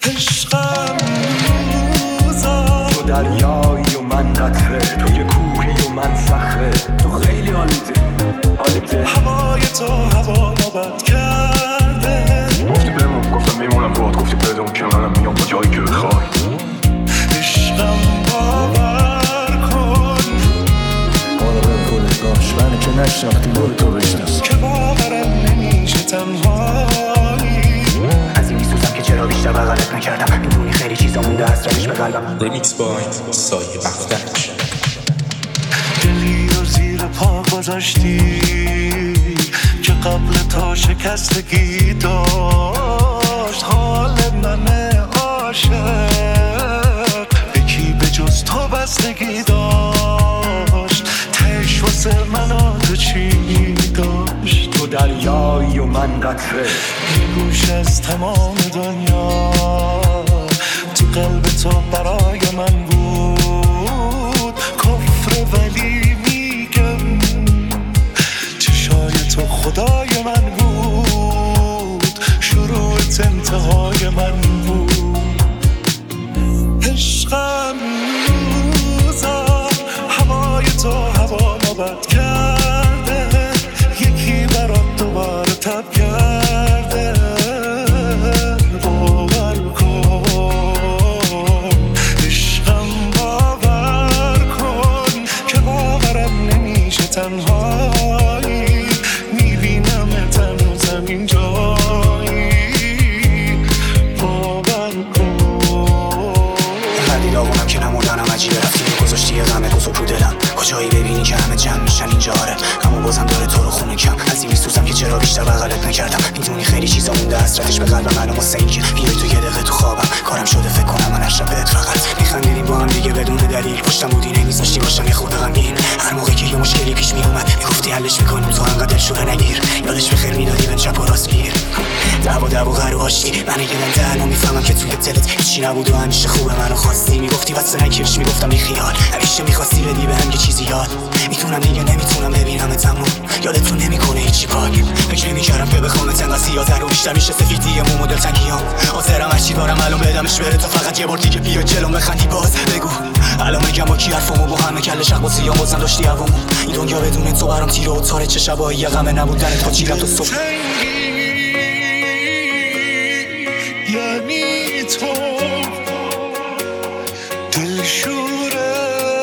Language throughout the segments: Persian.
عشقم روزا تو دریایی و من قطره، تو یه کوهی و من صخره، تو خیلی حالیته هوای تو هوا نبد کرده. گفتی بمون گفتم میمونم باید، گفتی بدون که منم میام با جایی که بخوای. عشقم باور کن باور خودت باش، منو که نشناختی برو تو بشناس که باورم نمیشه تنهایی. از این میسوزم که چرا بیشتر بغلت نکردم، میدونی خیلی چیزا مونده حسرتش به قلبم. ریمیکس بای سایه بختک. دلی رو زیر پا گذاشتی که قبل تا شکستگی داشت حال من عاشق، یکی به جز تو بستگی داشت، تش واسه من تو چی داشت. تو دریایی و من قطره، یه گوش از تمام دنیا تو قلب تو برای من بود کفر، ولی میگم چشای تو خدای من بود، شروعت انتهای من بود. عشقم روزا هوای تو هوا نبد کرده، یکی برات دوباره تب کرده. باور کن عشقم باور کن که باورم نمیشه تنهایی، میبینم هنوزم اینجایی. باور کن قدی داغونم که نمردنم عجیبه، رفتی که گذاشتی یه غمه بزرگ رو دلم، کجایی ببینی که همه جمع میشن اینجا آره، اما بازم داره تو رو خونه کم. از این میسوزم که چرا بیشتر بغلت نکردم، میدونی خیلی چیزا مونده حسرتش به قلبم. معلوم واسه این که بیای تو یه دقیقه تو خوابم، کارم شده فکر کنم من اشرف بهت فقط میخندیدیم با هم دیگه بدون دلیل، پشتم بودی نمیذاشتی باشم یه خورده غمگین. هر موقع که یه مشکلی پیش میومد میگفتی حلش میکنیم، تو انقدر شوره نگیر، یادش بخیر میدادی من چپ و راست گیر. دعوا غر و آشتی من یه دلم میفهمم که توی دلت هیچی نبود و همیشه خوبه منو خواستی، میگفتی بس نکش، میگفتم بی خیال، همیشه میخواستی بدی بهم یه چیزی یاد. میتونم دیگه نمیتونم ببینم تموم، یادتون نمیکنه هیچی پاک، فکر نمیکردم که بخوامت انقدر سیاه‌تر و بیشتر میشه سفیدی مو مدل تنگیام. حاضرم هرچی دارم الان بدمش بره، تو فقط یه بار دیگه بیا جلوم بخندی باز بگو الان میگم با کی حرفمو با همه کله شق با سیام بازم داشتی هوامو. این دنیا بدون تو برام تیره و تاره، چه شبایی یه غم نبودنت با چیرم تو صبح. یعنی تو دلشوره،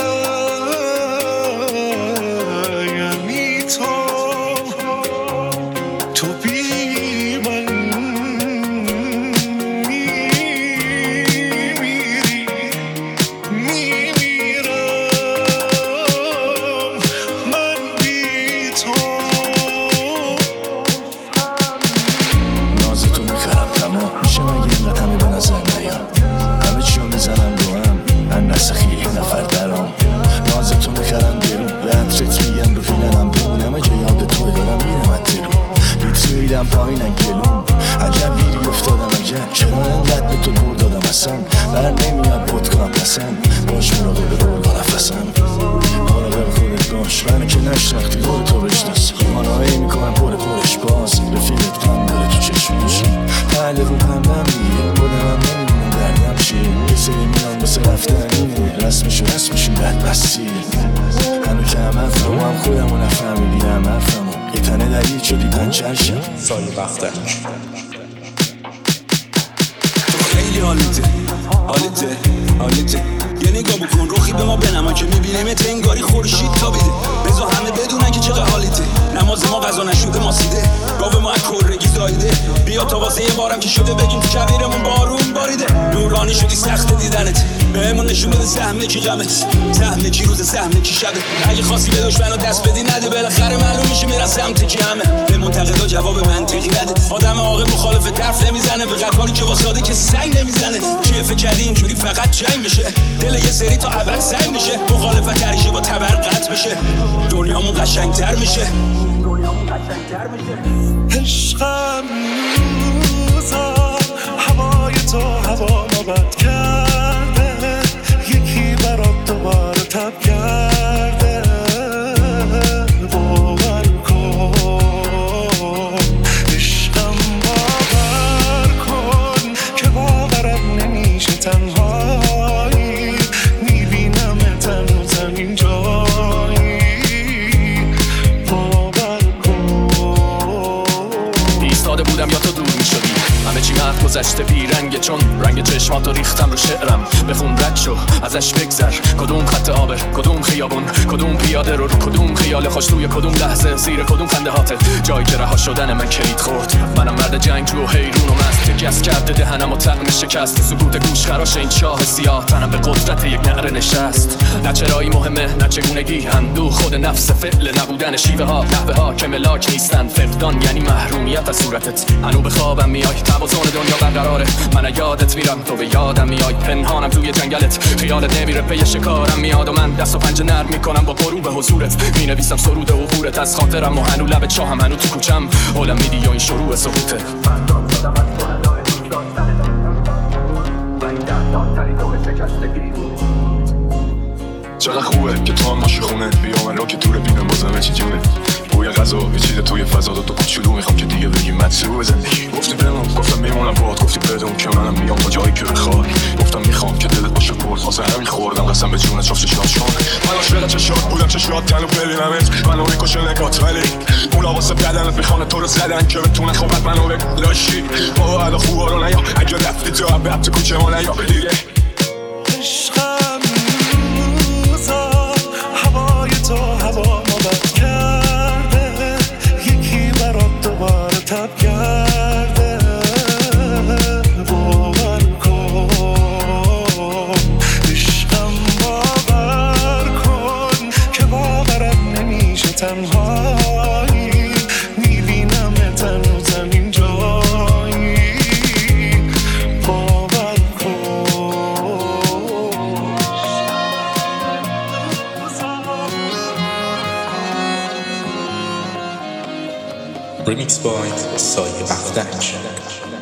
یعنی تو بی من میمیرم، من بی تو. نازتو میخرم تمام میشه مگه اینقدر همه به نظر نیام، همه چیو میزنم رو هم من نسخی یه نفر درام. نازتو میخرم درون به عطرت میگم رو فیلنم بمونم، اگه یاد توی دارم میرم اترون بیت میدم پایینن گلون. عجب گیری افتادم عجب، چرا انقدر به تو دور دادم اصلا، برم نمیاد بود کنم پسند، باش مراقب رول با نفسم. مراقب خودت باش، منو که نشناختی برو تو بشناس، مانایی میکنم پرش باز، رفیقت کم داره تو چشمش، بله رو پندم میگه بودم نمیدونم دردم چیه، یه سری میان بسه رفتنیه، رسمشون بدبستیه. هنو که هم حرفمو هم خودمو نفهمیدیم حرفمو، یه تنه دلیل شدی پنچرشم سایه بختک. تو خیلی حالیته یه نگاه بکن روخی به ما بنما که میبینیمت انگاری خورشید تابیده، بذار همه بدونن که چقدر حالیته. نماز ما قضا نشده ماسیده، گاو ما از کرگی زایده، بیا تا واسه یه بارم که شده بگیم تو کبیرمون بارون باریده. نورانی شدی سخت دیدنت، بهمون نشون بده سهمه کی غمت، سهمه کی روز سهمه کی شبه. اگه خواستی به دشمنو دست بدی نده، بالاخره معلوم میشه میره سمت کی همه. به منتقدا جواب منطقی نده، آدم عاقل مخالف طرف نمیزنه، به قطاری که واساده کسی سنگ نمیزنه. چیه فکر کردی اینجوری فقط جنگ میشه، دل یه سری تا ابد سنگ میشه، مخالفت هریشه با تبر قطع بشه، دنیامون قشنگتر میشه. عشقم روزا هوای تو هوا نبد کرده، یکی برات دوباره تب کرده. باور کن عشقم باور کن که باورم وقت گذشته بیرنگه، چون رنگ چشماتو ریختم رو شعرم. بخون رد شو ازش بگذر، کدوم خط آبه، کدوم خیابون، کدوم پیاده رو کدوم خیال خوش توی کدوم لحظه، زیر کدوم خنده هاته، جایی که رها شدن من کلید خورد. منم مرد جنگجو و حیرون و مست، گس کرده دهنم و طعم شکست. سکوت گوش خراش این چاه سیاه، تنم به قدرت یک نعره نشست. نه چرایی مهمه نه چگونگی، اندوه خود نفس فعل نبودن شیوه ها، نحوه ها که ملاک نیستن. فقدان یعنی محرومیت از صورتت. هنو به خوابم میای، توازن دنیا برقراره، من یادت میرم تو به یادم میای. پنهانم توی جنگلت، خیالت نمیره پی شکارم میاد و من دست و پنجه نرم میکنم با غروب حضورت. مینویسم سرود عبورت از خاطرم و هنو لب چاهم، هنو تو کوچم هولم میدی و این شروع سقوطه. چقدر خوبه که تو هم ماشی خونه، بیا من را که تو رو بینم بازم چی جونه. بوی غذا پیچیده توی فضا، دو کوچولو میخوام که دیگه بگیم مدسو زندگی. گفتی بمون، گفتم میمونم باهات، گفتی بدون که منم میام تا جایی که بخوای. گفتم میخوام که دلت باشه پر، واسه همین خوردم قسم به جونت شفت شاد شون. من عاشق چشات بودم، چشات تنو ببینمت، منو میکشه نگات، ولی اونا واسه بدنت میخوان تو رو زدن که بتونن خوبت منو بگو لاشی. بابا ادا خوبا رو نیا، اگه رفتی تو عبب تو کوچه ما نیا دیگه. تو هوا مابد کرده، یکی برات دوباره تب کرده. باور کن عشقم، باور کن که باورم نمیشه. تنهایی میبینم تنو زمین جایی. باور کن. Remix by سایه بختک.